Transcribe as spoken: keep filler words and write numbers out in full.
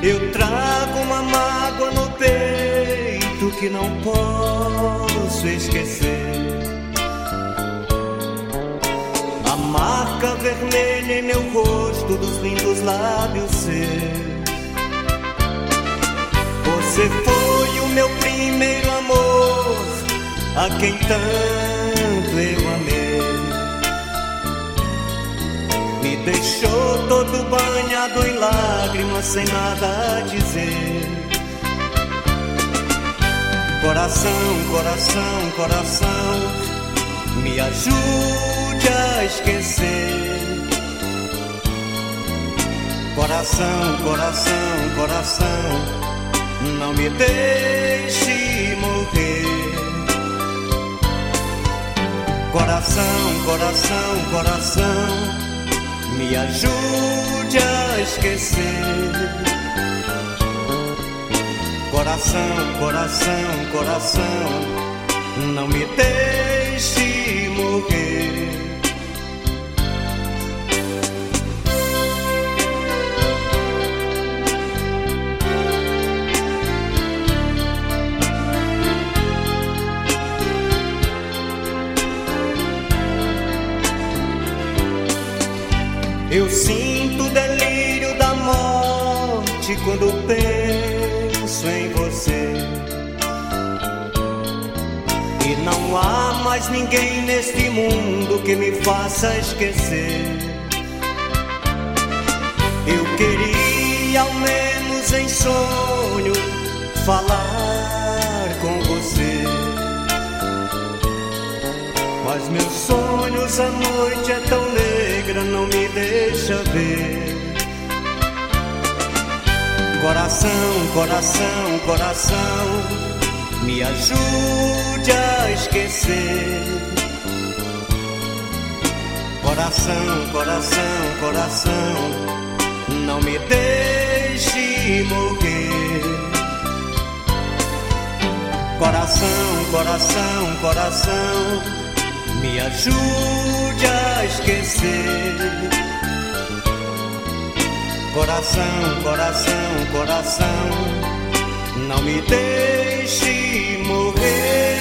Eu trago uma mágoa no peito que não posso esquecer. A marca vermelha em meu rosto dos lindos lábios seus. Você foi o meu primeiro amor, a quem tanto eu amei. Me deixou todo banhado em lágrimas, sem nada a dizer. Coração, coração, coração, me ajude a esquecer. Coração, coração, coração, não me deixe morrer. Coração, coração, coração, me ajude a esquecer. Coração, coração, coração, não me deixe morrer. Eu sinto o delírio da morte quando penso em você. E não há mais ninguém neste mundo que me faça esquecer. Eu queria ao menos em sonho falar com você, mas meus sonhos, a noite é tão negra, não me deixa ver. Coração, coração, coração, me ajude a esquecer. Coração, coração, coração, não me deixe morrer. Coração, coração, coração, me ajude a esquecer. Coração, coração, coração, não me deixe morrer.